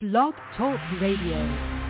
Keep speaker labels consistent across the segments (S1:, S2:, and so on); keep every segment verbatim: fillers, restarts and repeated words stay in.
S1: Blog Talk Radio.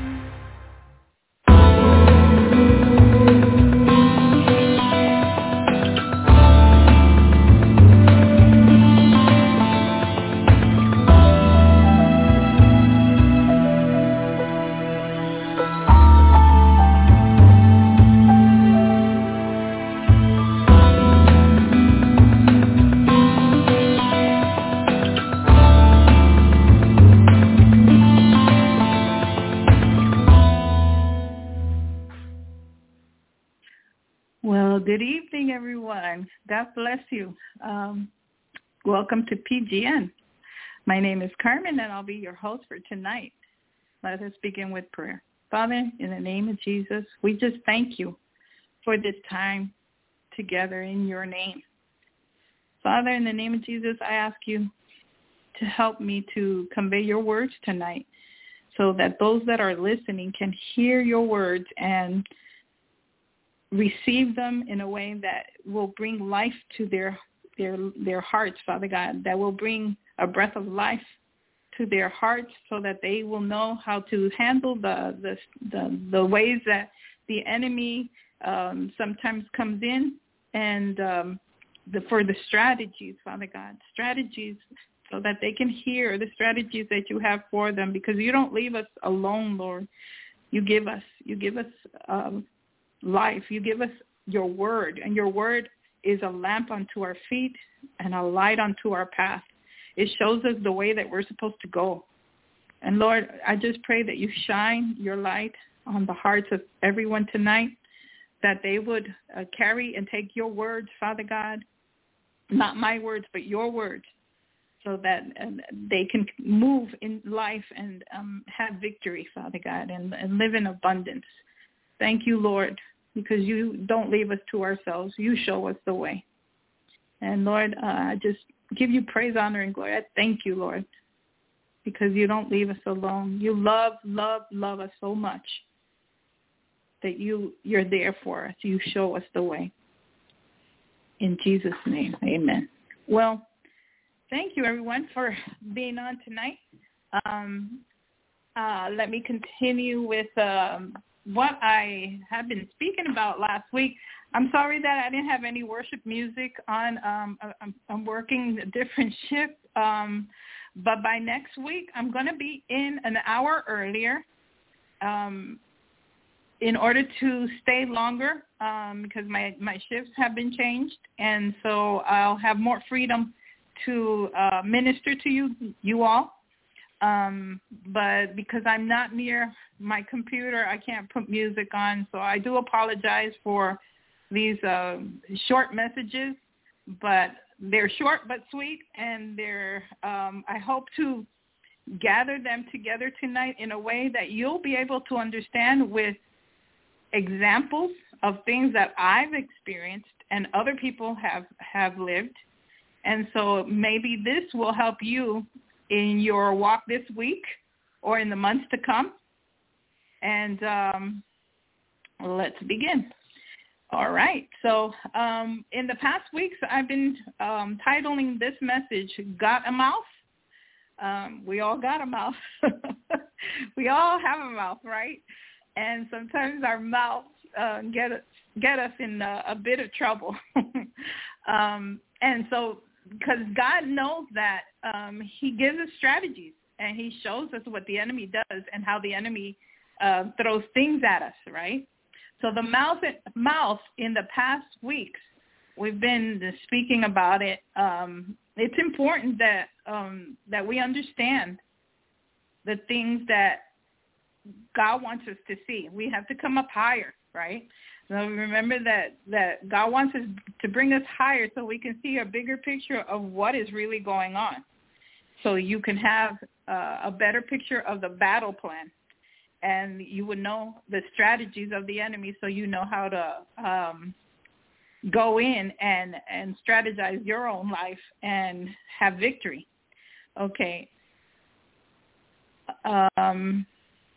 S2: Good evening, everyone. God bless you. Um, welcome to P G N. My name is Carmen, and I'll be your host for tonight. Let us begin with prayer. Father, in the name of Jesus, we just thank you for this time together in your name. Father, in the name of Jesus, I ask you to help me to convey your words tonight so that those that are listening can hear your words and receive them in a way that will bring life to their their their hearts, Father God, that will bring a breath of life to their hearts so that they will know how to handle the the the, the ways that the enemy um, sometimes comes in, and um, the, for the strategies, Father God, strategies so that they can hear the strategies that you have for them, because you don't leave us alone, Lord. You give us, you give us um, life. You give us your word, and your word is a lamp unto our feet and a light unto our path. It shows us the way that we're supposed to go. And Lord, I just pray that you shine your light on the hearts of everyone tonight, that they would uh, carry and take your words, Father God, not my words, but your words, so that uh, they can move in life and um, have victory, Father God, and, and live in abundance. Thank you, Lord, because you don't leave us to ourselves. You show us the way. And, Lord, uh, I just give you praise, honor, and glory. I thank you, Lord, because you don't leave us alone. You love, love, love us so much that you, you're there for us. You show us the way. In Jesus' name, amen. Well, thank you, everyone, for being on tonight. Um, uh, let me continue with Um, what I have been speaking about last week. I'm sorry that I didn't have any worship music on. Um, I'm, I'm working a different shift, um, but by next week I'm going to be in an hour earlier um, in order to stay longer um, because my, my shifts have been changed, and so I'll have more freedom to uh, minister to you, you all. Um, but because I'm not near my computer, I can't put music on. So I do apologize for these uh, short messages, but they're short but sweet, and they're. Um, I hope to gather them together tonight in a way that you'll be able to understand with examples of things that I've experienced and other people have, have lived. And so maybe this will help you in your walk this week or in the months to come. And um, let's begin. All right. So um, in the past weeks, I've been um, titling this message, Got a Mouth? Um, we all got a mouth. We all have a mouth, right? And sometimes our mouths uh, get, get us in a, a bit of trouble. um, and so because God knows that um, he gives us strategies, and he shows us what the enemy does and how the enemy uh, throws things at us, right? So the mouth, mouth in the past weeks, we've been speaking about it. Um, it's important that um, that we understand the things that God wants us to see. We have to come up higher, right? So remember that, that God wants us to bring us higher so we can see a bigger picture of what is really going on. So you can have uh, a better picture of the battle plan, and you would know the strategies of the enemy, so you know how to um, go in and, and strategize your own life and have victory. Okay. Um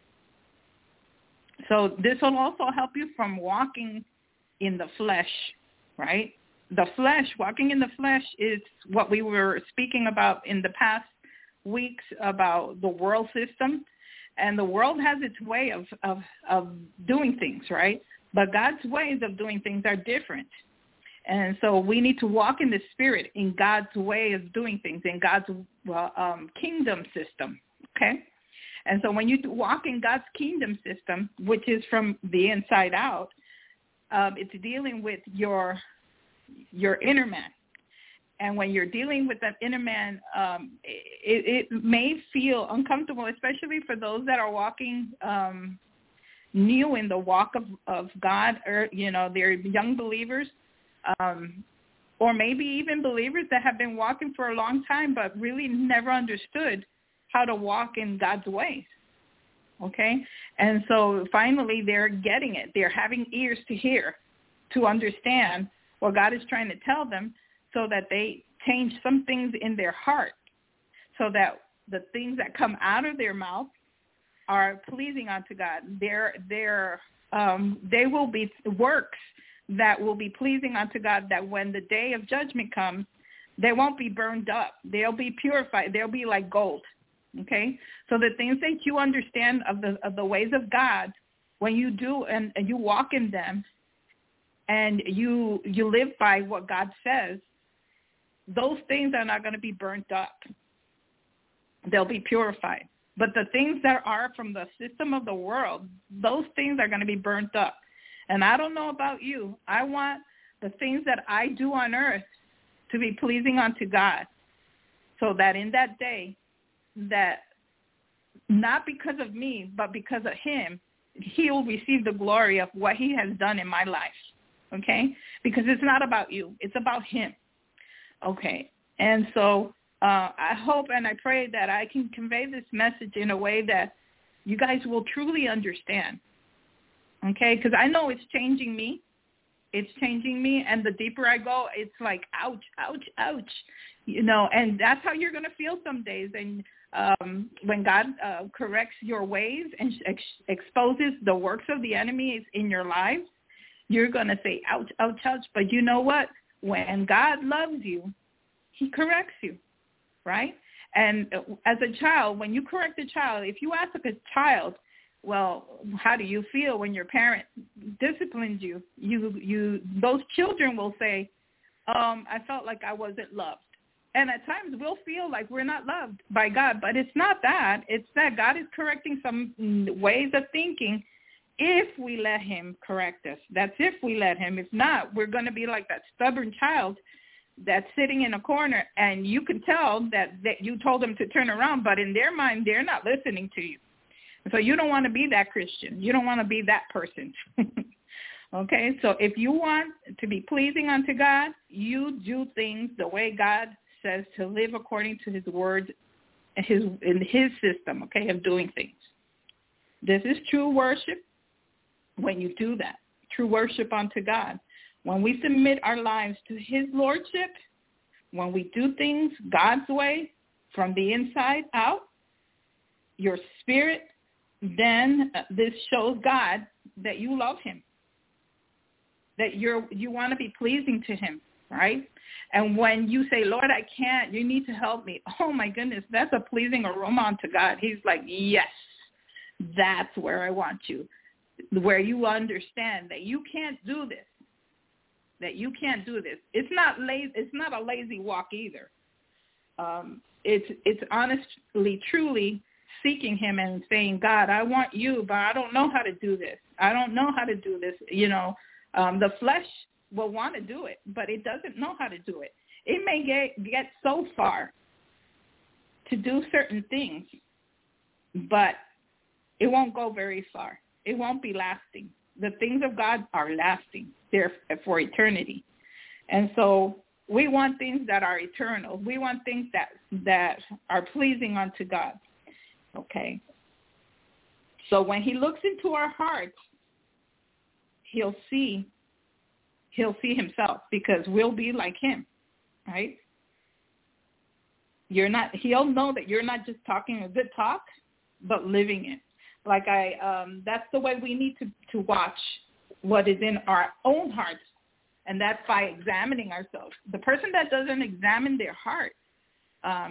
S2: So this will also help you from walking in the flesh, right? The flesh, walking in the flesh is what we were speaking about in the past weeks about the world system, and the world has its way of, of, of doing things, right? But God's ways of doing things are different. And so we need to walk in the Spirit, in God's way of doing things, in God's well, um, kingdom system, okay? And so when you walk in God's kingdom system, which is from the inside out, um, it's dealing with your your inner man. And when you're dealing with that inner man, um, it, it may feel uncomfortable, especially for those that are walking um, new in the walk of, of God, or, you know, they're young believers, um, or maybe even believers that have been walking for a long time but really never understood how to walk in God's ways, okay? And so finally they're getting it. They're having ears to hear, to understand what God is trying to tell them, so that they change some things in their heart, so that the things that come out of their mouth are pleasing unto God. They're, they're, um, they will be works that will be pleasing unto God, that when the day of judgment comes, they won't be burned up. They'll be purified. They'll be like gold, okay? So the things that you understand of the of the ways of God, when you do and, and you walk in them, and you you live by what God says, those things are not going to be burnt up. They'll be purified. But the things that are from the system of the world, those things are going to be burnt up. And I don't know about you. I want the things that I do on earth to be pleasing unto God, so that in that day, that not because of me, but because of him, he will receive the glory of what he has done in my life, okay? Because it's not about you. It's about him, okay? And so uh, I hope and I pray that I can convey this message in a way that you guys will truly understand, okay? Because I know it's changing me. It's changing me, and the deeper I go, it's like, ouch, ouch, ouch, you know, and that's how you're going to feel some days. And um, when God uh, corrects your ways and ex- exposes the works of the enemy in your life, you're going to say, ouch, ouch, ouch. But you know what? When God loves you, he corrects you, right? And as a child, when you correct a child, if you ask a child, well, how do you feel when your parent disciplines you? You, you, those children will say, um, I felt like I wasn't loved. And at times we'll feel like we're not loved by God, but it's not that. It's that God is correcting some ways of thinking if we let him correct us. That's if we let him. If not, we're going to be like that stubborn child that's sitting in a corner, and you can tell that, that you told them to turn around, but in their mind, they're not listening to you. So you don't want to be that Christian. You don't want to be that person. Okay? So if you want to be pleasing unto God, you do things the way God says to live according to his word, his in his system, okay, of doing things. This is true worship when you do that. True worship unto God. When we submit our lives to his lordship, when we do things God's way from the inside out, your spirit, then this shows God that you love him, that you're you want to be pleasing to him, right? And when you say, Lord, I can't, you need to help me, oh my goodness, that's a pleasing aroma unto God. He's like, yes, that's where I want you, where you understand that you can't do this, that you can't do this. It's not lazy. It's not a lazy walk either. Um, it's it's honestly, truly seeking him and saying, God, I want you, but I don't know how to do this. I don't know how to do this. You know, um, the flesh will want to do it, but it doesn't know how to do it. It may get, get so far to do certain things, but it won't go very far. It won't be lasting. The things of God are lasting. They're for eternity. And so we want things that are eternal. We want things that, that are pleasing unto God. Okay. So when he looks into our hearts, he'll see, he'll see himself, because we'll be like him, right? You're not, he'll know that you're not just talking a good talk, but living it. Like I, um, that's the way we need to, to watch what is in our own hearts. And that's by examining ourselves. The person that doesn't examine their heart, um,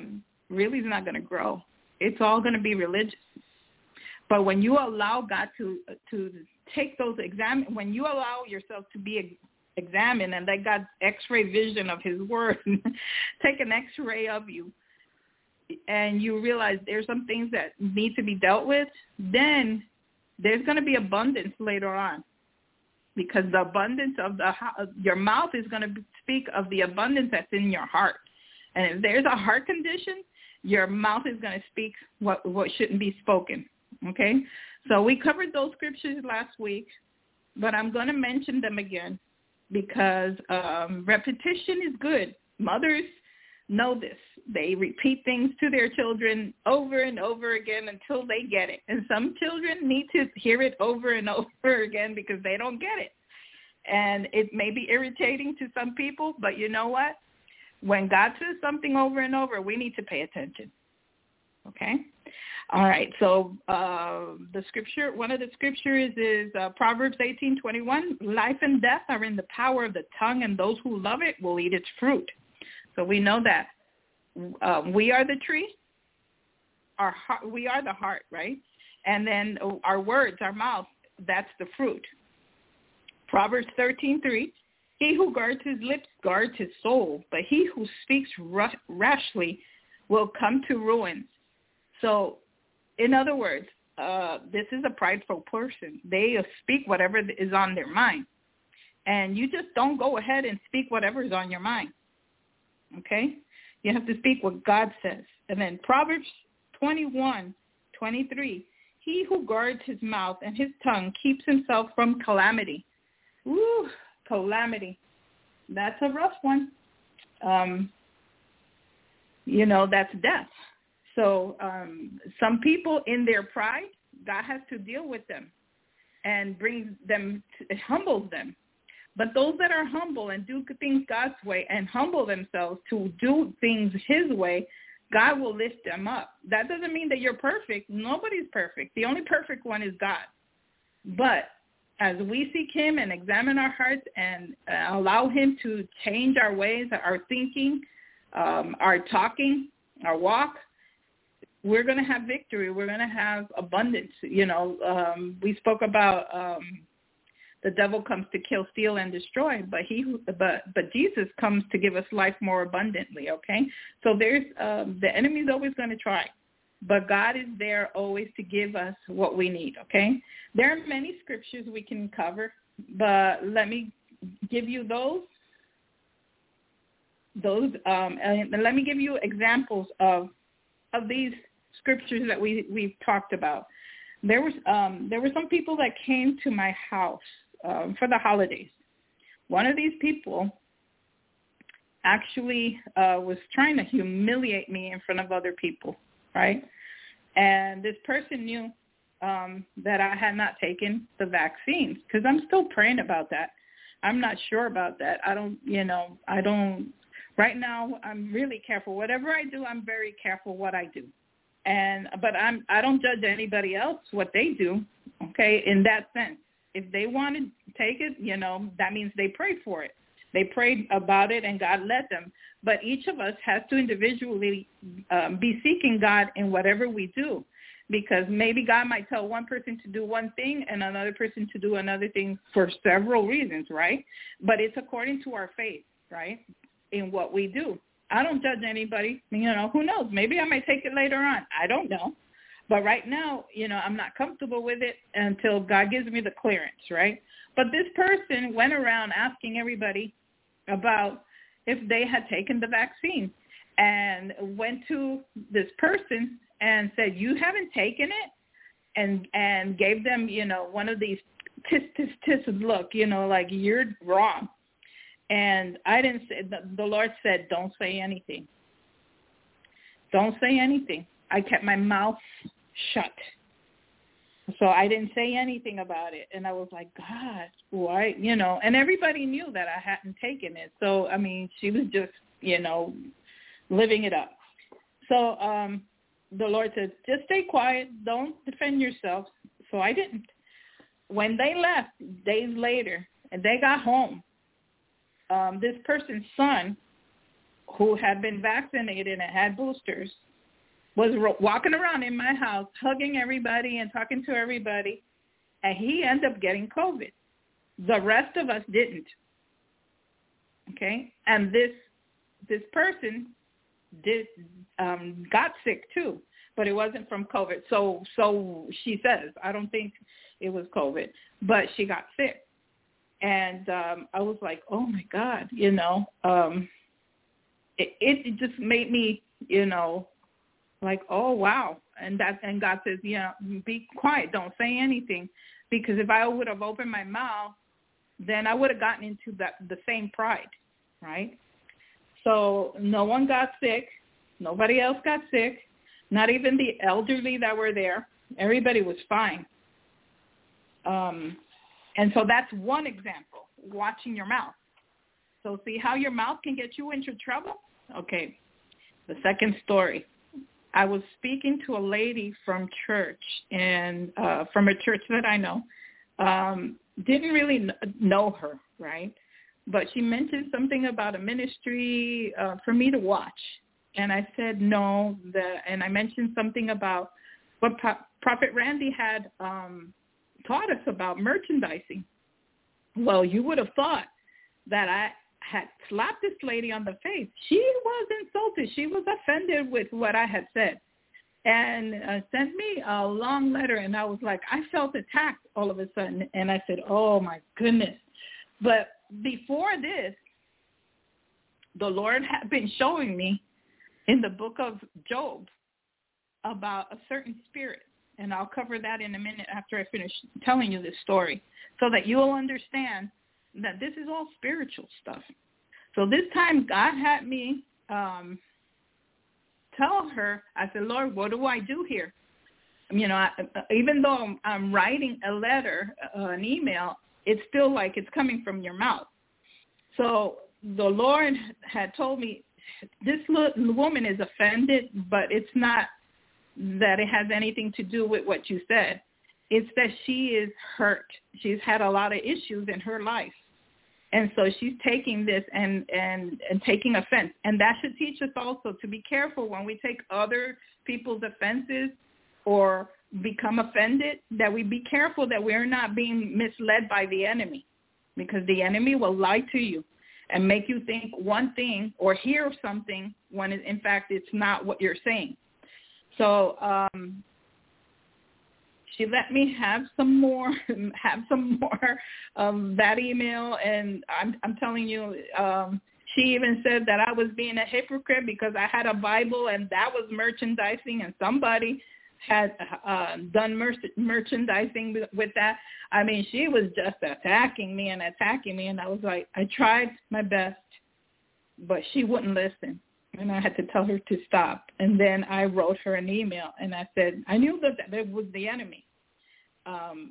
S2: really is not going to grow. It's all going to be religious. But when you allow God to to take those exam, when you allow yourself to be examined and let God's X-ray vision of his word take an X-ray of you, and you realize there's some things that need to be dealt with, then there's going to be abundance later on, because the abundance of the your mouth is going to speak of the abundance that's in your heart. And if there's a heart condition, your mouth is going to speak what what shouldn't be spoken. Okay, so we covered those scriptures last week, but I'm going to mention them again because um, repetition is good. Mothers know this. They repeat things to their children over and over again until they get it. And some children need to hear it over and over again because they don't get it. And it may be irritating to some people, but you know what? When God says something over and over, we need to pay attention. Okay? All right. So uh, the scripture, one of the scriptures is uh, Proverbs eighteen twenty-one. Life and death are in the power of the tongue, and those who love it will eat its fruit. So we know that uh, we are the tree. Our heart, we are the heart, right? And then our words, our mouth, that's the fruit. Proverbs thirteen three. He who guards his lips guards his soul, but he who speaks rashly will come to ruin. So, in other words, uh, this is a prideful person. They speak whatever is on their mind. And you just don't go ahead and speak whatever is on your mind. Okay? You have to speak what God says. And then Proverbs twenty-one twenty-three. He who guards his mouth and his tongue keeps himself from calamity. Ooh, calamity. That's a rough one. Um, you know, that's death. So um, some people in their pride, God has to deal with them and brings them, to, humbles them. But those that are humble and do things God's way and humble themselves to do things his way, God will lift them up. That doesn't mean that you're perfect. Nobody's perfect. The only perfect one is God. But as we seek him and examine our hearts and uh, allow him to change our ways, our thinking, um, our talking, our walk, we're going to have victory. We're going to have abundance. You know, um, we spoke about um, the devil comes to kill, steal, and destroy, but he, but but Jesus comes to give us life more abundantly. Okay, so there's um, the enemy's always going to try, but God is there always to give us what we need. Okay, there are many scriptures we can cover, but let me give you those. Those um, and let me give you examples of of these scriptures that we we've talked about. There was um, there were some people that came to my house um, for the holidays. One of these people actually uh, was trying to humiliate me in front of other people, right? And this person knew um, that I had not taken the vaccines because I'm still praying about that. I'm not sure about that. I don't, you know, I don't. Right now, I'm really careful. Whatever I do, I'm very careful what I do. And but I'm I don't judge anybody else what they do, okay, in that sense. If they want to take it, you know, that means they prayed for it. They prayed about it and God led them. But each of us has to individually um, be seeking God in whatever we do, because maybe God might tell one person to do one thing and another person to do another thing for several reasons, right? But it's according to our faith, right, in what we do. I don't judge anybody. You know, who knows? Maybe I might take it later on. I don't know. But right now, you know, I'm not comfortable with it until God gives me the clearance, right? But this person went around asking everybody about if they had taken the vaccine and went to this person and said, you haven't taken it? And and gave them, you know, one of these tis, tis, tis look, you know, like you're wrong. And I didn't say, the, the Lord said, don't say anything. Don't say anything. I kept my mouth shut. So I didn't say anything about it. And I was like, God, why? You know, and everybody knew that I hadn't taken it. So, I mean, she was just, you know, living it up. So um, the Lord said, just stay quiet. Don't defend yourself. So I didn't. When they left days later and they got home, Um, this person's son, who had been vaccinated and had boosters, was ro- walking around in my house, hugging everybody and talking to everybody, and he ended up getting COVID. The rest of us didn't. Okay, and this this person did um, got sick too, but it wasn't from COVID. So so she says, I don't think it was COVID, but she got sick. And um, I was like, oh, my God, you know, um, it, it just made me, you know, like, oh, wow. And that, and God says, yeah, be quiet. Don't say anything. Because if I would have opened my mouth, then I would have gotten into that, the same pride, right? So no one got sick. Nobody else got sick. Not even the elderly that were there. Everybody was fine. Um And so that's one example, watching your mouth. So see how your mouth can get you into trouble? Okay, the second story. I was speaking to a lady from church, and uh, from a church that I know. Um, didn't really know her, right? But she mentioned something about a ministry uh, for me to watch. And I said no. The, and I mentioned something about what Pro- Prophet Randy had um taught us about merchandising. Well, you would have thought that I had slapped this lady on the face. She was insulted. She was offended with what I had said, and uh, sent me a long letter. And I was like, I felt attacked all of a sudden. And I said, oh, my goodness. But before this, the Lord had been showing me in the book of Job about a certain spirit. And I'll cover that in a minute after I finish telling you this story, so that you'll understand that this is all spiritual stuff. So this time God had me um, tell her, I said, Lord, what do I do here? You know, I, even though I'm, I'm writing a letter, uh, an email, it's still like it's coming from your mouth. So the Lord had told me, this woman is offended, but it's not that it has anything to do with what you said. It's that she is hurt. She's had a lot of issues in her life. And so she's taking this and, and, and taking offense. And that should teach us also to be careful when we take other people's offenses or become offended, that we be careful that we're not being misled by the enemy, because the enemy will lie to you and make you think one thing or hear something when in fact it's not what you're saying. So um, she let me have some more, have some more of that email, and I'm, I'm telling you, um, she even said that I was being a hypocrite because I had a Bible and that was merchandising, and somebody had uh, done mer- merchandising with, with that. I mean, she was just attacking me and attacking me, and I was like, I tried my best, but she wouldn't listen. And I had to tell her to stop. And then I wrote her an email, and I said, I knew that it was the enemy, um,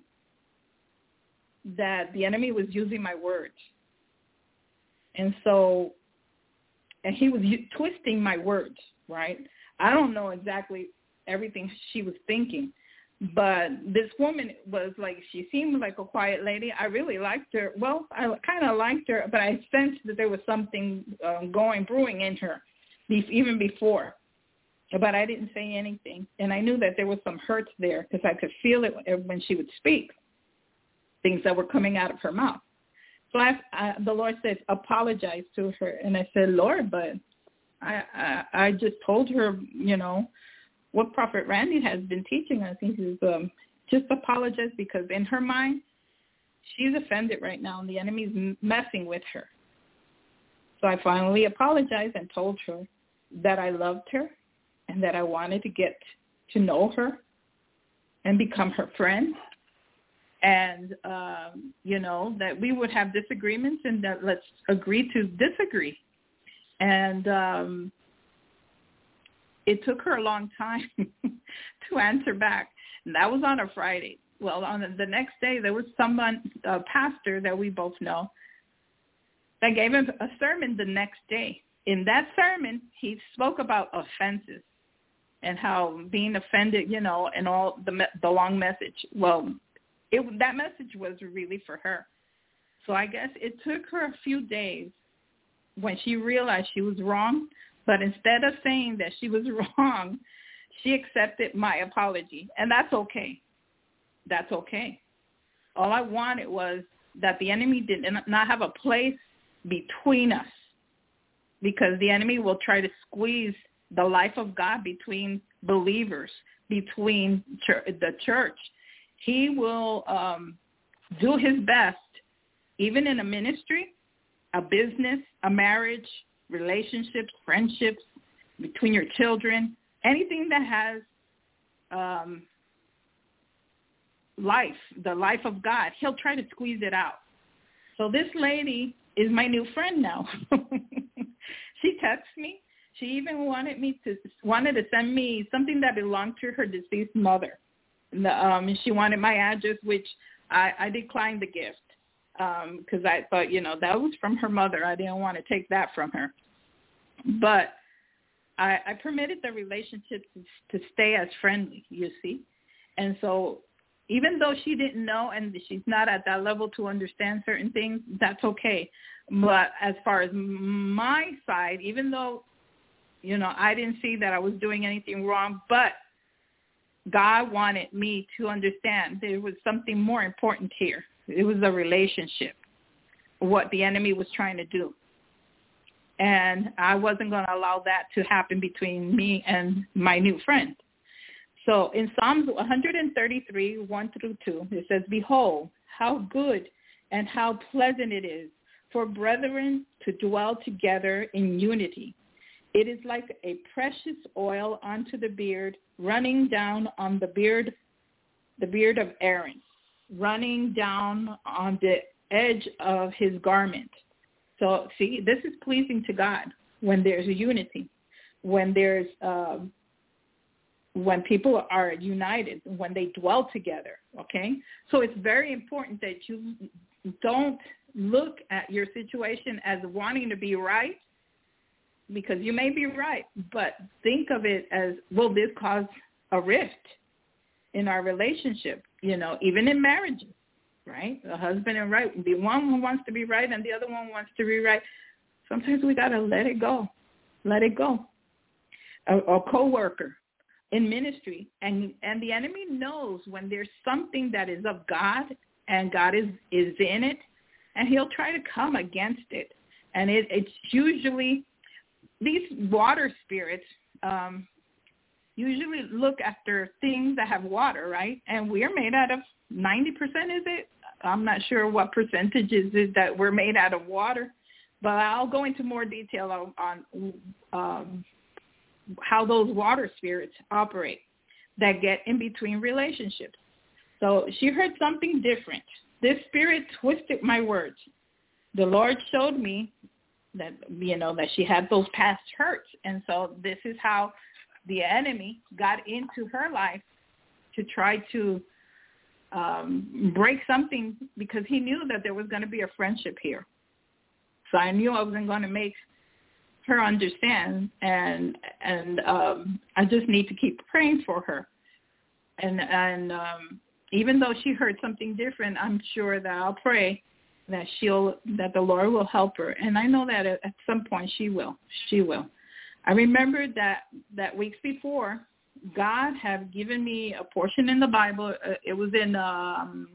S2: that the enemy was using my words. And so, and he was u- twisting my words, right? I don't know exactly everything she was thinking, but this woman was like, she seemed like a quiet lady. I really liked her. Well, I kind of liked her, but I sensed that there was something um, going, brewing in her. Even before, but I didn't say anything. And I knew that there was some hurt there because I could feel it when she would speak, things that were coming out of her mouth. So I, I, the Lord said, apologize to her. And I said, Lord, but I, I, I just told her, you know, what Prophet Randy has been teaching us. He says, um, just apologize, because in her mind, she's offended right now and the enemy's messing with her. So I finally apologized and told her that I loved her and that I wanted to get to know her and become her friend. And, um, you know, that we would have disagreements and that let's agree to disagree. And um, it took her a long time to answer back. And that was on a Friday. Well, on the next day, there was someone, a pastor that we both know, that gave him a sermon the next day. In that sermon, he spoke about offenses and how being offended, you know, and all the the long message. Well, it, that message was really for her. So I guess it took her a few days when she realized she was wrong. But instead of saying that she was wrong, she accepted my apology, and that's okay. That's okay. All I wanted was that the enemy did not have a place between us, because the enemy will try to squeeze the life of God between believers, between church, the church. He will um, do his best, even in a ministry, a business, a marriage, relationships, friendships, between your children, anything that has um, life, the life of God, he'll try to squeeze it out. So this lady is my new friend now. She texts me. She even wanted me to wanted to send me something that belonged to her deceased mother. The, um, she wanted my address, which I, I declined the gift because um, I thought, you know, that was from her mother. I didn't want to take that from her. But I, I permitted the relationship to, to stay as friendly, you see. And so even though she didn't know and she's not at that level to understand certain things, that's okay. But as far as my side, even though, you know, I didn't see that I was doing anything wrong, but God wanted me to understand there was something more important here. It was a relationship, what the enemy was trying to do. And I wasn't going to allow that to happen between me and my new friend. So in Psalms one thirty-three, one through two, it says, "Behold, how good and how pleasant it is for brethren to dwell together in unity. It is like a precious oil onto the beard, running down on the beard, the beard of Aaron, running down on the edge of his garment." So see, this is pleasing to God when there's a unity, when there's uh, when people are united, when they dwell together, okay? So it's very important that you don't look at your situation as wanting to be right, because you may be right, but think of it as, will this cause a rift in our relationship, you know, even in marriages, right? The husband and right, the one who wants to be right and the other one wants to be right. Sometimes we got to let it go, let it go. A, a coworker in ministry, and and the enemy knows when there's something that is of God and God is, is in it, and he'll try to come against it. And it, it's usually, these water spirits um, usually look after things that have water, right? And we are made out of ninety percent, is it? I'm not sure what percentage is it that we're made out of water, but I'll go into more detail on, on um, how those water spirits operate that get in between relationships. So she heard something different. This spirit twisted my words. The Lord showed me that, you know, that she had those past hurts. And so this is how the enemy got into her life to try to um, break something, because he knew that there was going to be a friendship here. So I knew I wasn't going to make her understand, and and um, I just need to keep praying for her. And and um, even though she heard something different, I'm sure that I'll pray that she'll that the Lord will help her. And I know that at, at some point she will. She will. I remember that that weeks before, God had given me a portion in the Bible. Uh, it was in um,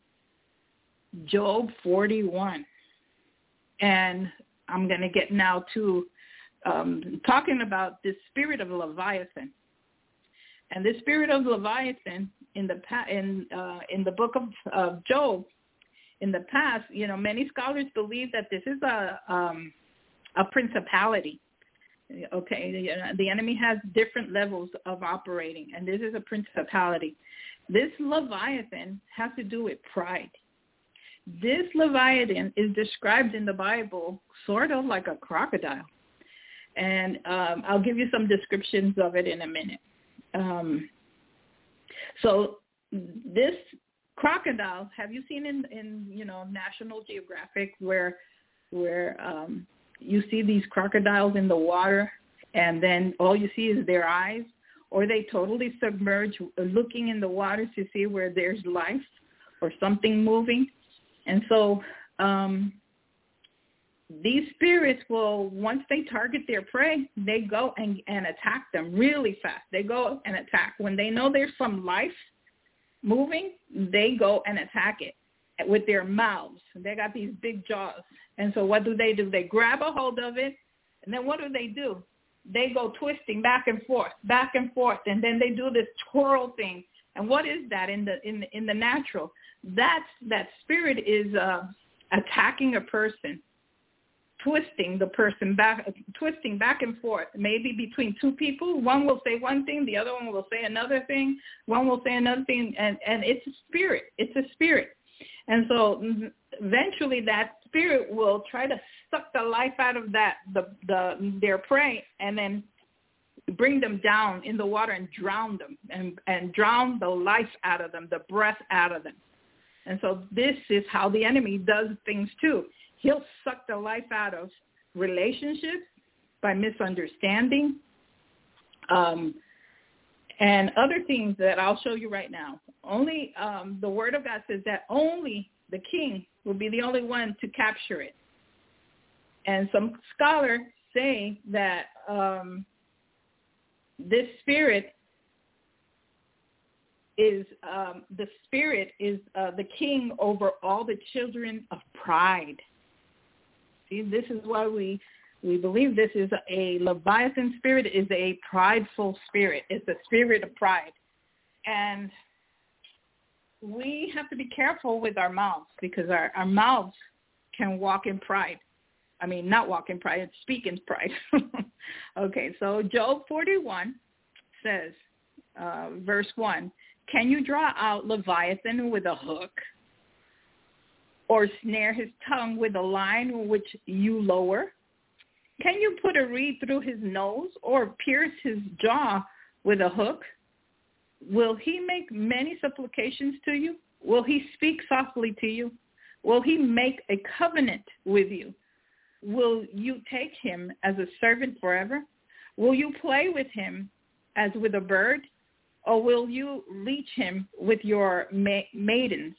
S2: Job forty-one, and I'm going to get now to um, talking about this spirit of Leviathan. And this spirit of Leviathan in the in uh, in the book of, of Job, in the past, you know, many scholars believe that this is a um, a principality. Okay, the, the enemy has different levels of operating, and this is a principality. This Leviathan has to do with pride. This Leviathan is described in the Bible sort of like a crocodile. And um, I'll give you some descriptions of it in a minute. Um, so this crocodile, have you seen in, in you know, National Geographic where where um, you see these crocodiles in the water and then all you see is their eyes, or they totally submerge looking in the water to see where there's life or something moving? And so um, these spirits will, once they target their prey, they go and, and attack them really fast. They go and attack. When they know there's some life moving, they go and attack it with their mouths. They got these big jaws. And so what do they do? They grab a hold of it, and then what do they do? They go twisting back and forth, back and forth, and then they do this twirl thing. And what is that in the in the, in the natural? That's, that spirit is uh, attacking a person, twisting the person back, twisting back and forth, maybe between two people. One will say one thing, the other one will say another thing. One will say another thing, and, and it's a spirit. It's a spirit. And so eventually that spirit will try to suck the life out of that, the, the their prey, and then bring them down in the water and drown them, and, and drown the life out of them, the breath out of them. And so this is how the enemy does things too. He'll suck the life out of relationships by misunderstanding, um, and other things that I'll show you right now. Only um, the Word of God says that only the king will be the only one to capture it. And some scholars say that um, this spirit is um, the spirit is uh, the king over all the children of pride. See, this is why we we believe this is a Leviathan spirit, is a prideful spirit. It's a spirit of pride. And we have to be careful with our mouths, because our, our mouths can walk in pride. I mean, not walk in pride, speak in pride. Okay, so Job forty-one says, uh, verse one, can you draw out Leviathan with a hook, or snare his tongue with a line which you lower? Can you put a reed through his nose, or pierce his jaw with a hook? Will he make many supplications to you? Will he speak softly to you? Will he make a covenant with you? Will you take him as a servant forever? Will you play with him as with a bird? Or will you leech him with your ma- maidens?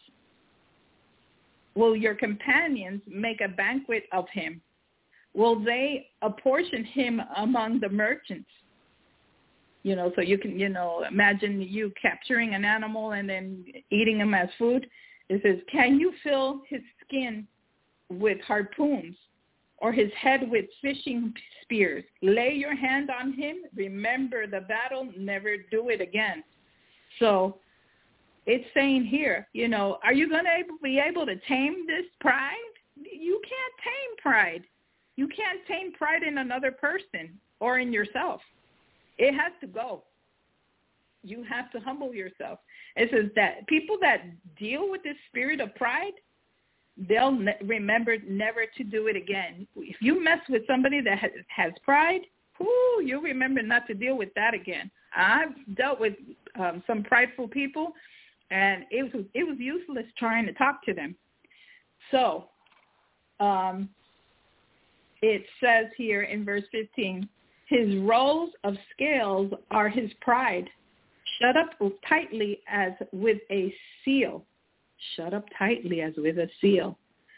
S2: Will your companions make a banquet of him? Will they apportion him among the merchants? You know, so you can, you know, imagine you capturing an animal and then eating him as food. It says, can you fill his skin with harpoons, or his head with fishing spears? Lay your hand on him. Remember the battle. Never do it again. So it's saying here, you know, are you going to be able to tame this pride? You can't tame pride. You can't tame pride in another person or in yourself. It has to go. You have to humble yourself. It says that people that deal with this spirit of pride, they'll ne- remember never to do it again. If you mess with somebody that has, has pride, whoo, you'll remember not to deal with that again. I've dealt with um, some prideful people, and it was it was useless trying to talk to them. So um, it says here in verse fifteen, his rows of scales are his pride. Shut up tightly as with a seal. Shut up tightly as with a seal.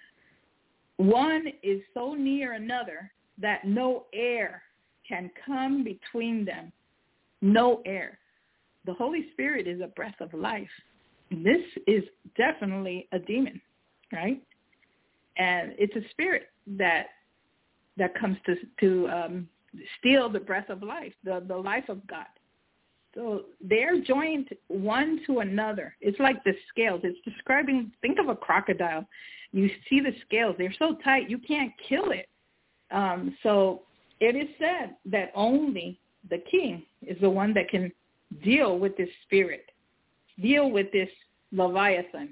S2: One is so near another that no air can come between them. No air. The Holy Spirit is a breath of life. This is definitely a demon, right? And it's a spirit that that comes to to um, steal the breath of life, the, the life of God. So they're joined one to another. It's like the scales. It's describing, think of a crocodile. You see the scales. They're so tight, you can't kill it. Um, so it is said that only the king is the one that can deal with this spirit, deal with this Leviathan.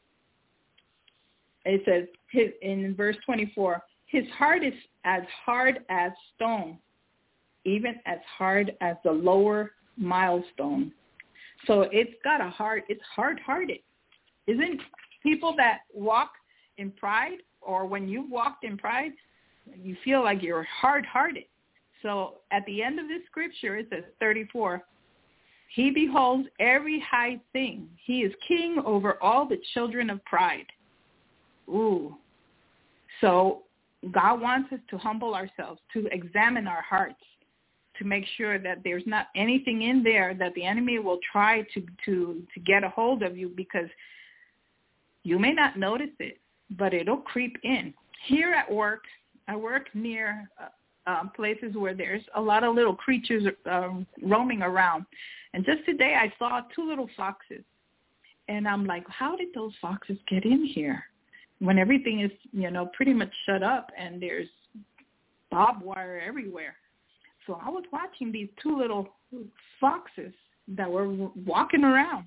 S2: It says his, in verse twenty-four, his heart is as hard as stone, even as hard as the lower milestone. So it's got a heart, it's hard-hearted. Isn't people that walk in pride, or when you walked in pride, you feel like you're hard-hearted. So at the end of this scripture, it says thirty-four, he beholds every high thing. He is king over all the children of pride. Ooh. So God wants us to humble ourselves, to examine our hearts, to make sure that there's not anything in there that the enemy will try to, to, to get a hold of you, because you may not notice it, but it'll creep in. Here at work, I work near uh, um, places where there's a lot of little creatures um, roaming around. And just today I saw two little foxes. And I'm like, how did those foxes get in here when everything is, you know, pretty much shut up and there's barbed wire everywhere? So I was watching these two little foxes that were walking around.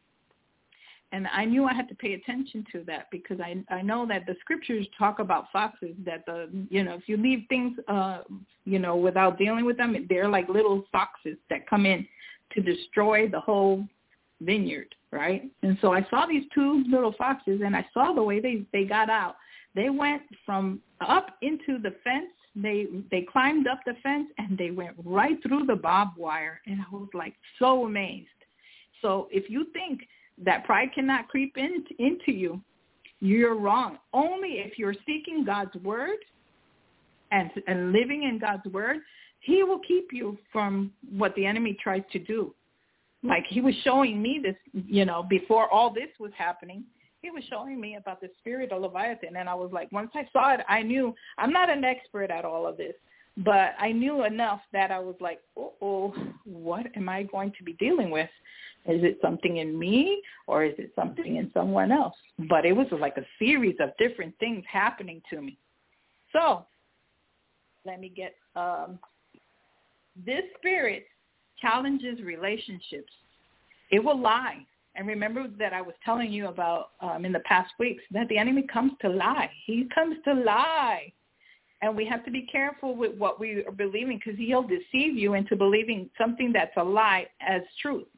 S2: And I knew I had to pay attention to that, because I I know that the scriptures talk about foxes, that, the you know, if you leave things, uh, you know, without dealing with them, they're like little foxes that come in to destroy the whole vineyard, right? And so I saw these two little foxes, and I saw the way they, they got out. They went from up into the fence. They they climbed up the fence, and they went right through the barbed wire. And I was like so amazed. So if you think that pride cannot creep in, into you, you're wrong. Only if you're seeking God's word and, and living in God's word, he will keep you from what the enemy tries to do. Like he was showing me this, you know, before all this was happening, he was showing me about the spirit of Leviathan. And I was like, once I saw it, I knew, I'm not an expert at all of this, but I knew enough that I was like, oh, what am I going to be dealing with? Is it something in me, or is it something in someone else? But it was like a series of different things happening to me. So let me get, um, this spirit challenges relationships. It will lie. And remember that I was telling you about um, in the past weeks that the enemy comes to lie. He comes to lie. And we have to be careful with what we are believing, because he'll deceive you into believing something that's a lie as truth.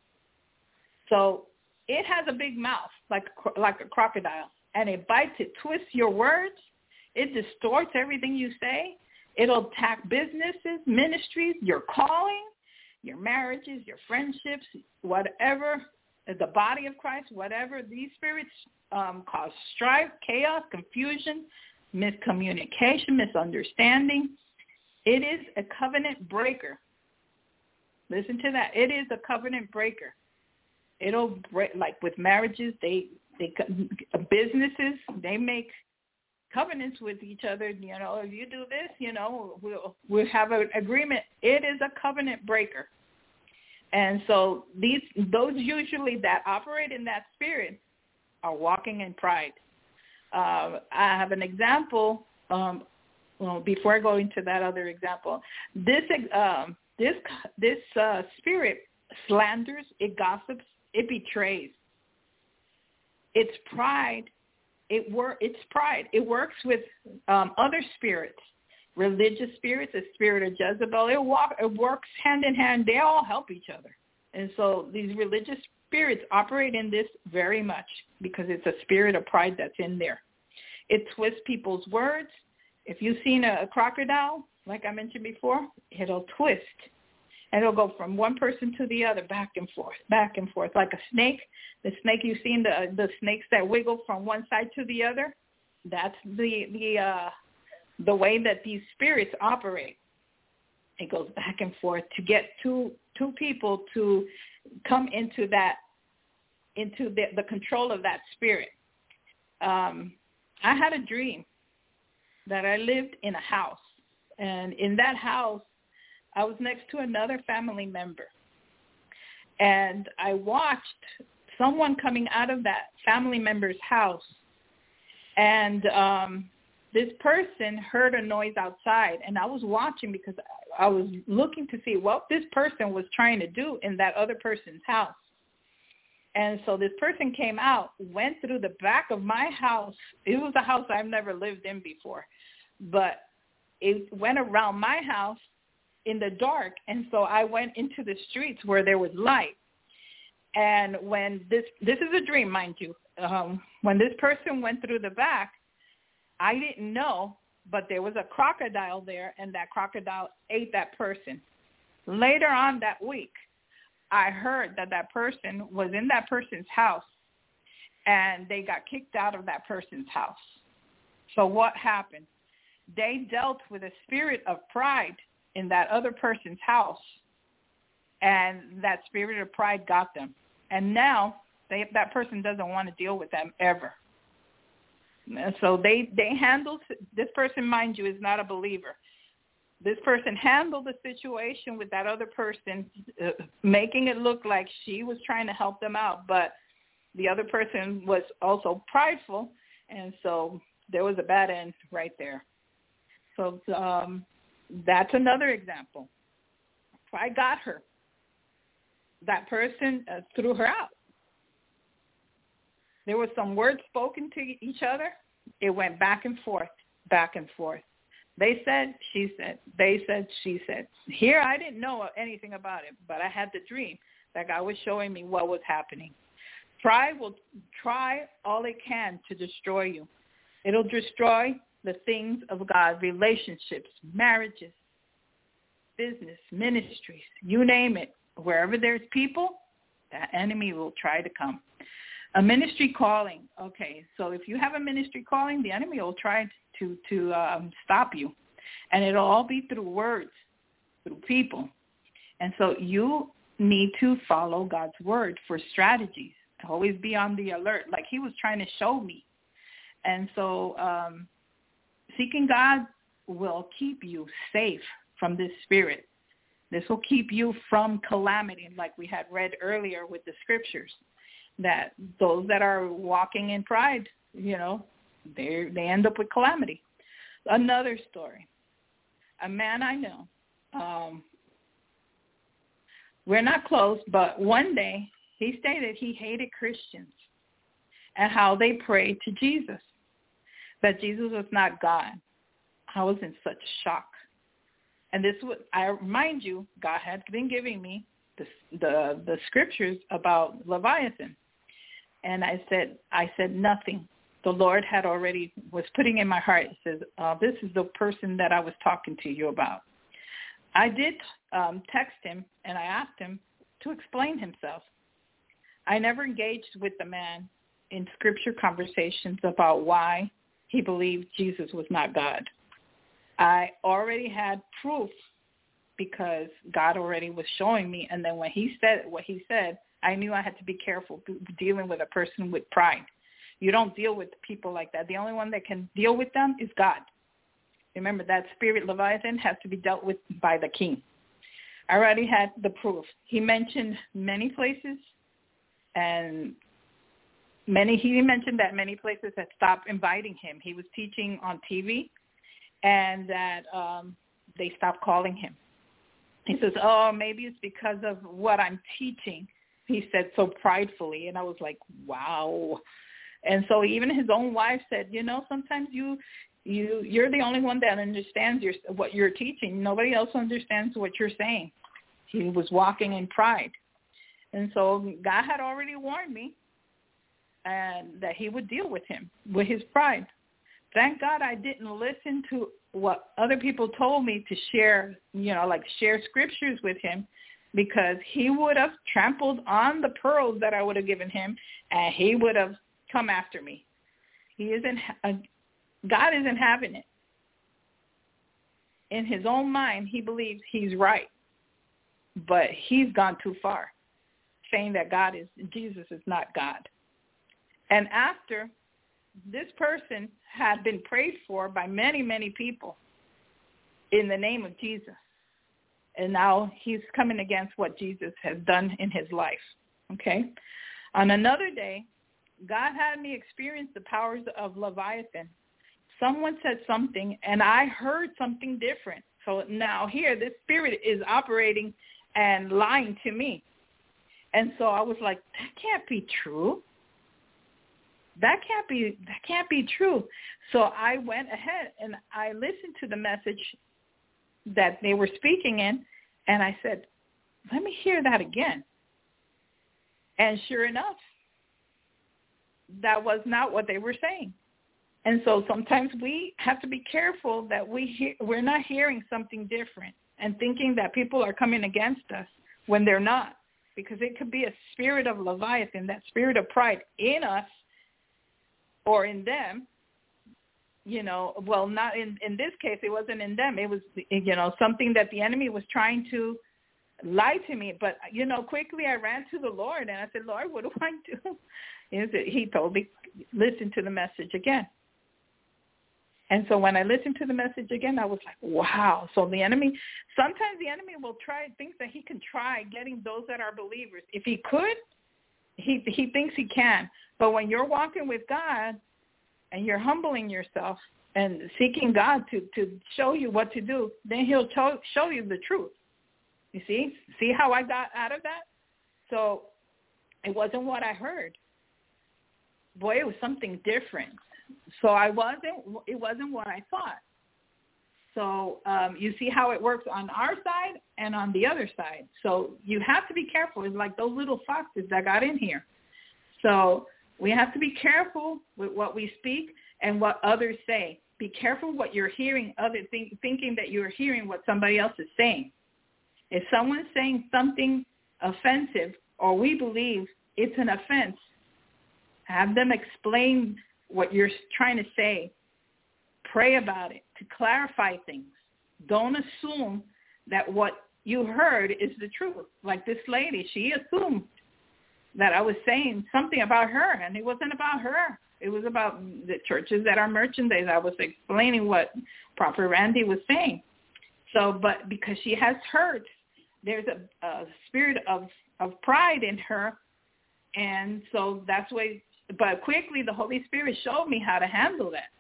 S2: So it has a big mouth, like like a crocodile, and it bites, it twists your words, it distorts everything you say. It'll attack businesses, ministries, your calling, your marriages, your friendships, whatever, the body of Christ, whatever. These spirits um, cause strife, chaos, confusion, miscommunication, misunderstanding. It is a covenant breaker. Listen to that. It is a covenant breaker. It'll break, like with marriages, they, they, businesses, they make covenants with each other. You know, if you do this, you know, we'll, we'll have an agreement. It is a covenant breaker. And so these, those usually that operate in that spirit are walking in pride. Uh, I have an example. Um, well, before I go into that other example, this, um, this, this uh, spirit slanders, it gossips, it betrays. It's pride. It wor- It's pride. It works with um, other spirits, religious spirits, the spirit of Jezebel. It, walk, it works hand in hand. They all help each other. And so these religious spirits operate in this very much, because it's a spirit of pride that's in there. It twists people's words. If you've seen a, a crocodile, like I mentioned before, it'll twist. And it'll go from one person to the other, back and forth, back and forth, like a snake. The snake, you've seen the the snakes that wiggle from one side to the other. That's the the uh, the way that these spirits operate. It goes back and forth to get two two people to come into that into the, the control of that spirit. Um, I had a dream that I lived in a house, and in that house, I was next to another family member, and I watched someone coming out of that family member's house, and um, this person heard a noise outside, and I was watching because I was looking to see what this person was trying to do in that other person's house. And so this person came out, went through the back of my house. It was a house I've never lived in before, but it went around my house in the dark, and so I went into the streets where there was light. And when this, this is a dream, mind you, um, when this person went through the back, I didn't know, but there was a crocodile there, and that crocodile ate that person. Later on that week, I heard that that person was in that person's house, and they got kicked out of that person's house. So what happened? they dealt with a spirit of pride in that other person's house, and that spirit of pride got them. And now they, that person doesn't want to deal with them ever. And so they, they handled, this person, mind you, is not a believer. This person handled the situation with that other person, uh, making it look like she was trying to help them out, but the other person was also prideful, and so there was a bad end right there. So um, that's another example. Pride got her. That person uh, threw her out. There was some words spoken to each other. It went back and forth, back and forth. They said, she said, they said, she said. Here, I didn't know anything about it, but I had the dream that God was showing me what was happening. Pride will try all it can to destroy you. It'll destroy the things of God, relationships, marriages, business, ministries, you name it. Wherever there's people, that enemy will try to come. A ministry calling. Okay, so if you have a ministry calling, the enemy will try to, to um, stop you. And it'll all be through words, through people. And so you need to follow God's word for strategies. Always be on the alert, like he was trying to show me. And so um, seeking God will keep you safe from this spirit. This will keep you from calamity, like we had read earlier with the scriptures, that those that are walking in pride, you know, they they end up with calamity. Another story. A man I know, um, we're not close, but one day he stated he hated Christians and how they prayed to Jesus, that Jesus was not God. I was in such shock. And this was, I remind you, God had been giving me the, the the scriptures about Leviathan. And I said, I said nothing. The Lord had already, was putting in my heart, he says, uh, this is the person that I was talking to you about. I did um, text him, and I asked him to explain himself. I never engaged with the man in scripture conversations about why he believed Jesus was not God. I already had proof because God already was showing me. And then when he said what he said, I knew I had to be careful dealing with a person with pride. You don't deal with people like that. The only one that can deal with them is God. Remember, that spirit Leviathan has to be dealt with by the king. I already had the proof. He mentioned many places, and many. He mentioned that many places had stopped inviting him. He was teaching on T V, and that um, they stopped calling him. He says, oh, maybe it's because of what I'm teaching, he said so pridefully. And I was like, wow. And so even his own wife said, you know, sometimes you, you, you're the only one that understands your, what you're teaching. Nobody else understands what you're saying. He was walking in pride. And so God had already warned me and that he would deal with him, with his pride. Thank God I didn't listen to what other people told me to share, you know, like share scriptures with him, because he would have trampled on the pearls that I would have given him, and he would have come after me. He isn't, uh, God isn't having it. In his own mind, he believes he's right, but he's gone too far, saying that God is, Jesus is not God. And after this person had been prayed for by many, many people in the name of Jesus. And now he's coming against what Jesus has done in his life. Okay? On another day, God had me experience the powers of Leviathan. Someone said something, and I heard something different. So now here, this spirit is operating and lying to me. And so I was like, that can't be true. That can't be that can't be true. So I went ahead and I listened to the message that they were speaking in, and I said, let me hear that again. And sure enough, that was not what they were saying. And so sometimes we have to be careful that we hear, we're not hearing something different and thinking that people are coming against us when they're not, because it could be a spirit of Leviathan, that spirit of pride in us, or in them, you know, well, not in, in this case, it wasn't in them. It was, you know, something that the enemy was trying to lie to me. But, you know, quickly I ran to the Lord and I said, Lord, what do I do? He told me, listen to the message again. And so when I listened to the message again, I was like, wow. So the enemy, sometimes the enemy will try, thinks that he can try getting those that are believers. If he could, he he thinks he can. But when you're walking with God and you're humbling yourself and seeking God to, to show you what to do, then he'll show, show you the truth. You see? See how I got out of that? So it wasn't what I heard. Boy, it was something different. So I wasn't, it wasn't what I thought. So um, you see how it works on our side and on the other side. So you have to be careful. It's like those little foxes that got in here. So we have to be careful with what we speak and what others say. Be careful what you're hearing, other th- thinking that you're hearing what somebody else is saying. If someone's saying something offensive or we believe it's an offense, have them explain what you're trying to say. Pray about it to clarify things. Don't assume that what you heard is the truth. Like this lady, she assumed that I was saying something about her, and it wasn't about her. It was about the churches that are merchandise. I was explaining what Prophet Randy was saying. So, but because she has hurt, there's a, a spirit of, of pride in her, and so that's why. But quickly, the Holy Spirit showed me how to handle that.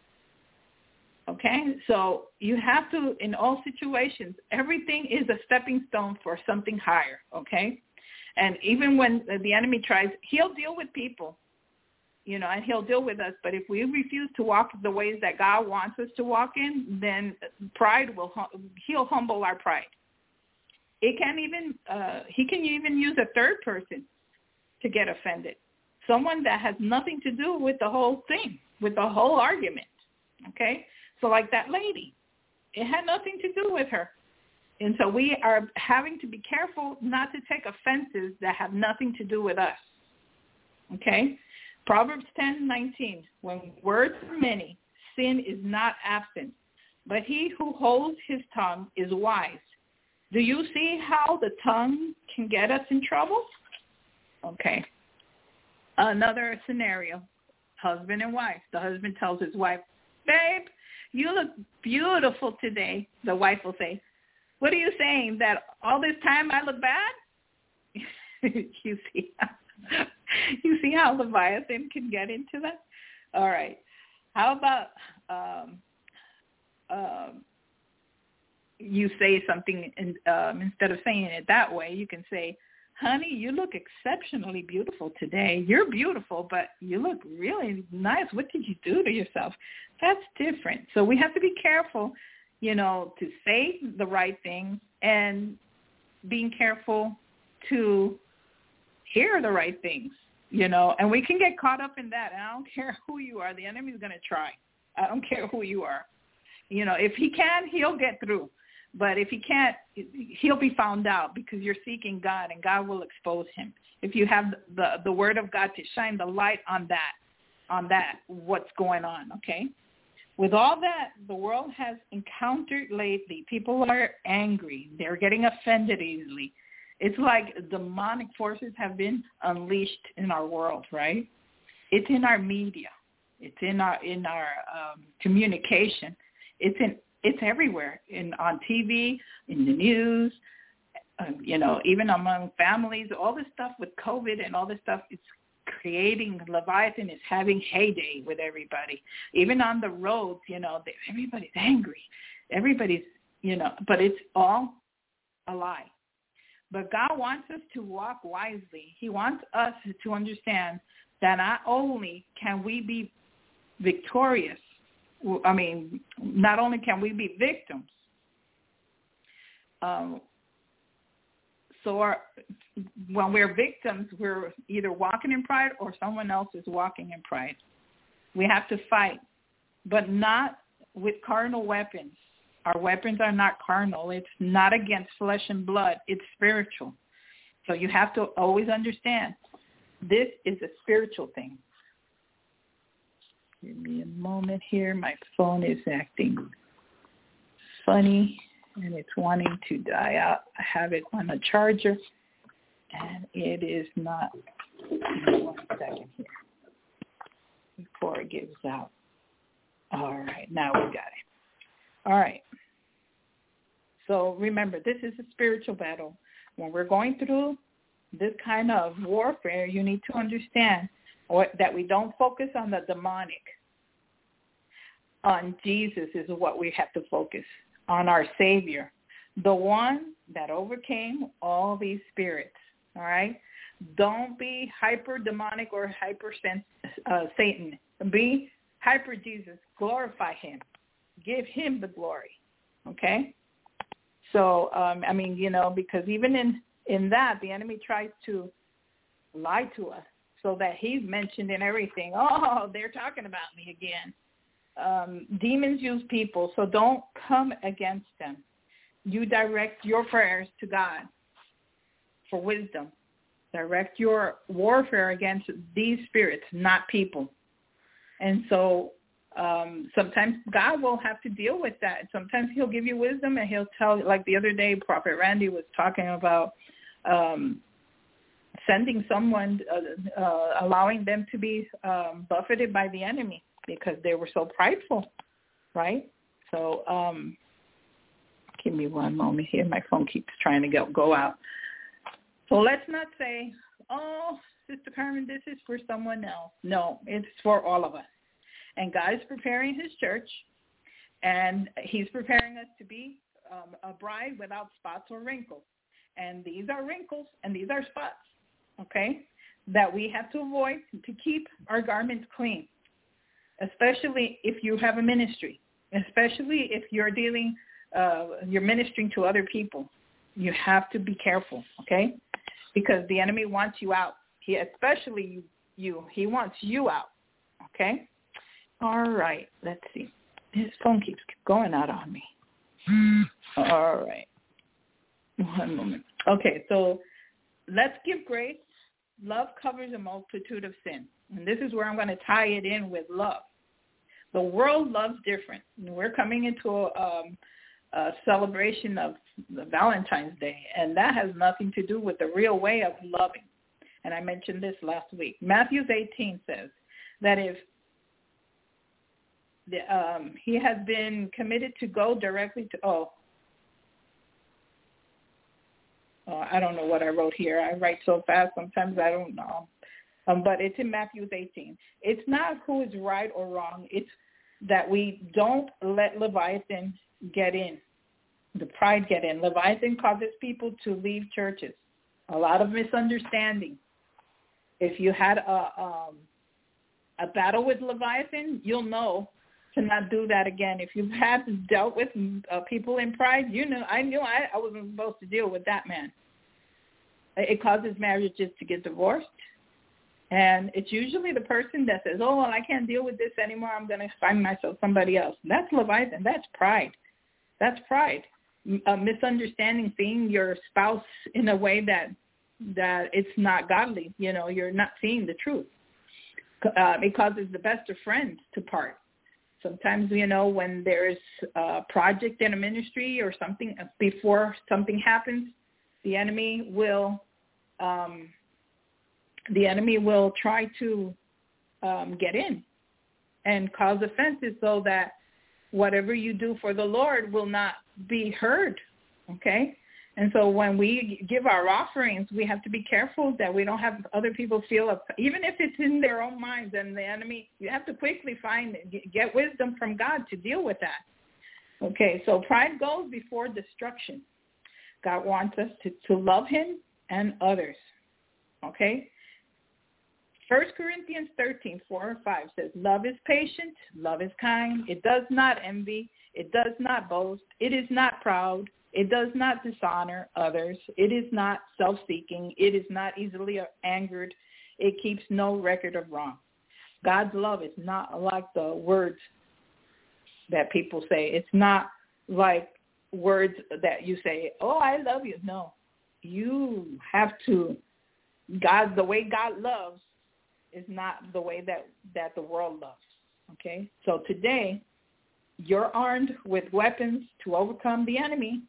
S2: Okay? So you have to, in all situations, everything is a stepping stone for something higher, okay? And even when the enemy tries, he'll deal with people, you know, and he'll deal with us. But if we refuse to walk the ways that God wants us to walk in, then pride will, he'll humble our pride. It can even, uh, he can even use a third person to get offended. Someone that has nothing to do with the whole thing, with the whole argument, okay? So like that lady, it had nothing to do with her. And so we are having to be careful not to take offenses that have nothing to do with us, okay? Proverbs ten nineteen, when words are many, sin is not absent, but he who holds his tongue is wise. Do you see how the tongue can get us in trouble? Okay. Another scenario, husband and wife. The husband tells his wife, babe, you look beautiful today. The wife will say, what are you saying, that all this time I look bad? you see how, you see how Leviathan can get into that? All right. How about um, um, you say something, in, um, instead of saying it that way, you can say, honey, you look exceptionally beautiful today. You're beautiful, but you look really nice. What did you do to yourself? That's different. So we have to be careful, you know, to say the right things and being careful to hear the right things, you know, and we can get caught up in that. And I don't care who you are. The enemy's going to try. I don't care who you are. You know, if he can, he'll get through. But if he can't, he'll be found out because you're seeking God, and God will expose him. If you have the, the word of God to shine the light on that, on that, what's going on, okay? With all that the world has encountered lately, people are angry. They're getting offended easily. It's like demonic forces have been unleashed in our world, right? It's in our media. It's in our in our um, communication. It's in It's everywhere, in on T V, in the news, um, you know, even among families, all this stuff with COVID and all this stuff, it's creating, Leviathan is having heyday with everybody. Even on the roads, you know, everybody's angry. Everybody's, you know, but it's all a lie. But God wants us to walk wisely. He wants us to understand that not only can we be victorious, I mean, not only can we be victims, um, so our, when we're victims, we're either walking in pride or someone else is walking in pride. We have to fight, but not with carnal weapons. Our weapons are not carnal. It's not against flesh and blood. It's spiritual. So you have to always understand this is a spiritual thing. Give me a moment here. My phone is acting funny, and it's wanting to die out. I have it on a charger, and it is not. One second here before it gives out. All right, now we got it. All right. So remember, this is a spiritual battle. When we're going through this kind of warfare, you need to understand what, that we don't focus on the demonic. On Jesus is what we have to focus on, our Savior, the one that overcame all these spirits. All right? Don't be hyper demonic or hyper uh, Satan. Be hyper Jesus. Glorify him. Give him the glory. Okay? So, um, I mean, you know, because even in, in that, the enemy tries to lie to us so that he's mentioned in everything. Oh, they're talking about me again. Um, demons use people, so don't come against them. You direct your prayers to God for wisdom. Direct your warfare against these spirits, not people. And so um, sometimes God will have to deal with that. Sometimes he'll give you wisdom and he'll tell, like the other day, Prophet Randy was talking about um, sending someone, uh, uh, allowing them to be um, buffeted by the enemy because they were so prideful, right? So um, give me one moment here. My phone keeps trying to go, go out. So let's not say, oh, Sister Carmen, this is for someone else. No, it's for all of us. And God is preparing his church, and he's preparing us to be um, a bride without spots or wrinkles. And these are wrinkles and these are spots, okay, that we have to avoid to keep our garments clean, especially if you have a ministry, especially if you're dealing, uh, you're ministering to other people. You have to be careful, okay, because the enemy wants you out. He, especially you, you, he wants you out, okay? All right, let's see. His phone keeps going out on me. All right. One moment. Okay, so let's give grace. Love covers a multitude of sin. And this is where I'm going to tie it in with love. The world loves different. We're coming into a, um, a celebration of the Valentine's Day, and that has nothing to do with the real way of loving. And I mentioned this last week. Matthew eighteen says that if the, um, he has been committed to go directly to, oh, oh, I don't know what I wrote here. I write so fast sometimes I don't know. Um, but it's in Matthew eighteen. It's not who is right or wrong. It's that we don't let Leviathan get in, the pride get in. Leviathan causes people to leave churches. A lot of misunderstanding. If you had a um, a battle with Leviathan, you'll know to not do that again. If you've had dealt with uh, people in pride, you know, I knew I, I wasn't supposed to deal with that man. It causes marriages to get divorced. And it's usually the person that says, oh, well, I can't deal with this anymore. I'm going to find myself somebody else. That's Leviathan. That's pride. That's pride. A misunderstanding, seeing your spouse in a way that that it's not godly. You know, you're not seeing the truth. Uh, it causes the best of friends to part. Sometimes, you know, when there's a project in a ministry or something, before something happens, the enemy will um, the enemy will try to um, get in and cause offenses so that whatever you do for the Lord will not be heard, okay? And so when we give our offerings, we have to be careful that we don't have other people feel, up, even if it's in their own minds and the enemy, you have to quickly find, get wisdom from God to deal with that. Okay, so pride goes before destruction. God wants us to, to love him and others, okay? First Corinthians thirteen, four and five says, love is patient, love is kind, it does not envy, it does not boast, it is not proud, it does not dishonor others, it is not self-seeking, it is not easily angered, it keeps no record of wrong. God's love is not like the words that people say. It's not like words that you say, oh, I love you. No, you have to, God, the way God loves is not the way that, that the world loves. Okay? So today, you're armed with weapons to overcome the enemy.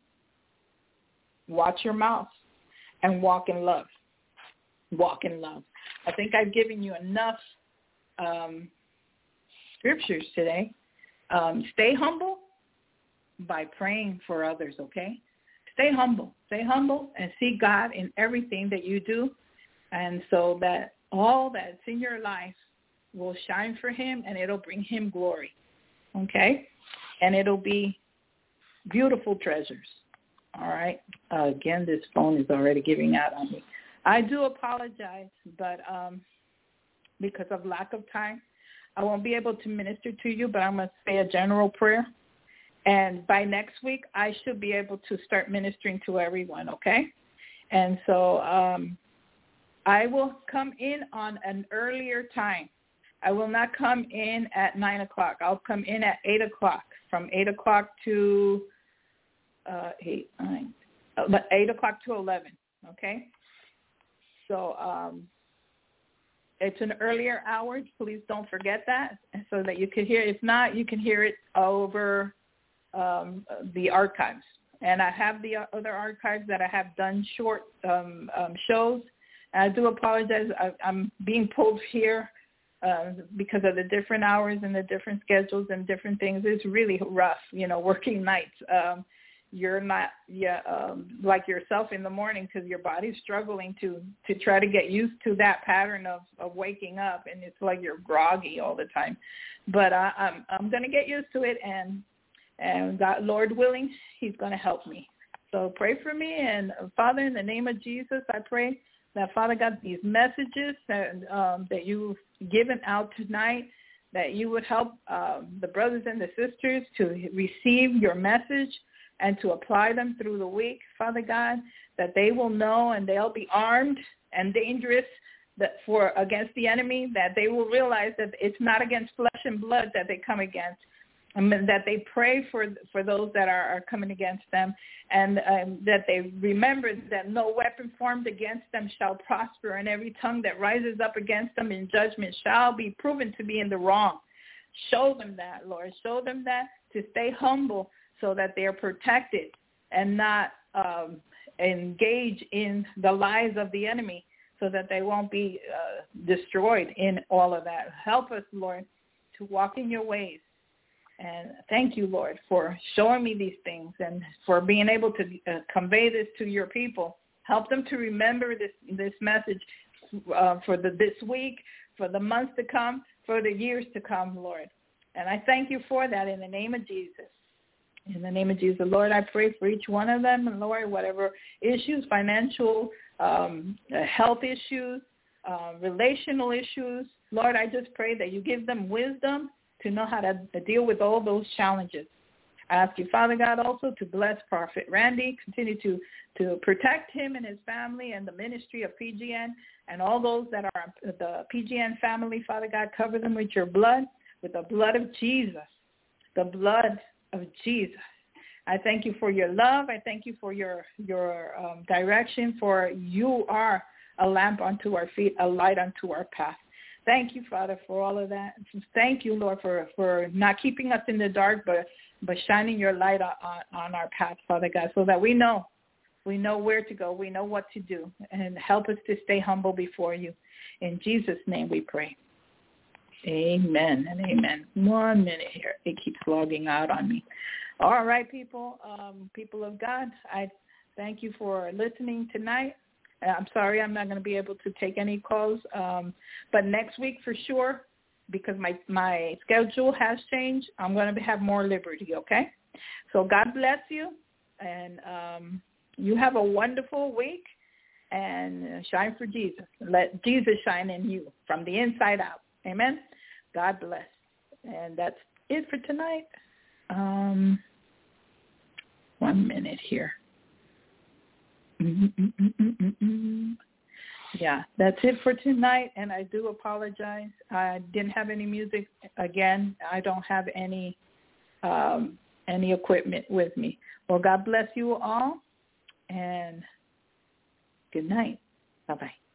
S2: Watch your mouth and walk in love. Walk in love. I think I've given you enough um, scriptures today. Um, stay humble by praying for others, okay? Stay humble. Stay humble and seek God in everything that you do, and so that all that's in your life will shine for him and it'll bring him glory, okay? And it'll be beautiful treasures, all right? Uh, again, this phone is already giving out on me. I do apologize, but um, because of lack of time, I won't be able to minister to you, but I'm going to say a general prayer. And by next week, I should be able to start ministering to everyone, okay? And so um, I will come in on an earlier time. I will not come in at nine o'clock. I'll come in at eight o'clock, from eight o'clock to uh, eight, nine, eight o'clock to eleven, okay? So um, it's an earlier hour. Please don't forget that, so that you can hear. If not, you can hear it over um, the archives. And I have the other archives that I have done short um, um, shows. And I do apologize. I, I'm being pulled here uh, because of the different hours and the different schedules and different things. It's really rough, you know, working nights. Um, you're not yeah, um, like yourself in the morning because your body's struggling to, to try to get used to that pattern of, of waking up, and it's like you're groggy all the time. But I, I'm I'm going to get used to it, and and God, Lord willing, he's going to help me. So pray for me, and Father, in the name of Jesus, I pray that, Father God, these messages that, um, that you've given out tonight, that you would help um, the brothers and the sisters to receive your message and to apply them through the week, Father God, that they will know and they'll be armed and dangerous that for against the enemy, that they will realize that it's not against flesh and blood that they come against, and that they pray for for those that are, are coming against them, and um, that they remember that no weapon formed against them shall prosper, and every tongue that rises up against them in judgment shall be proven to be in the wrong. Show them that, Lord. Show them that, to stay humble so that they are protected and not um, engage in the lies of the enemy, so that they won't be uh, destroyed in all of that. Help us, Lord, to walk in your ways. And thank you, Lord, for showing me these things and for being able to uh, convey this to your people. Help them to remember this this message uh, for the, this week, for the months to come, for the years to come, Lord. And I thank you for that in the name of Jesus. In the name of Jesus, Lord, I pray for each one of them, and Lord, whatever issues, financial, um, health issues, uh, relational issues, Lord, I just pray that you give them wisdom to know how to, to deal with all those challenges. I ask you, Father God, also to bless Prophet Randy, continue to, to protect him and his family and the ministry of P G N and all those that are the P G N family. Father God, cover them with your blood, with the blood of Jesus, the blood of Jesus. I thank you for your love. I thank you for your your um, direction, for you are a lamp unto our feet, a light unto our path. Thank you, Father, for all of that. Thank you, Lord, for, for not keeping us in the dark, but but shining your light on, on our path, Father God, so that we know, we know where to go, we know what to do, and help us to stay humble before you. In Jesus' name we pray. Amen and amen. One minute here. It keeps logging out on me. All right, people, um, people of God, I thank you for listening tonight. I'm sorry I'm not going to be able to take any calls, um, but next week for sure, because my, my schedule has changed, I'm going to have more liberty, okay? So God bless you, and um, you have a wonderful week, and shine for Jesus. Let Jesus shine in you from the inside out. Amen? God bless. And that's it for tonight. Um, one minute here. Mm-mm-mm-mm-mm-mm. Yeah, that's it for tonight, and I do apologize. I didn't have any music. Again, I don't have any um, any equipment with me. Well, God bless you all, and good night. Bye-bye.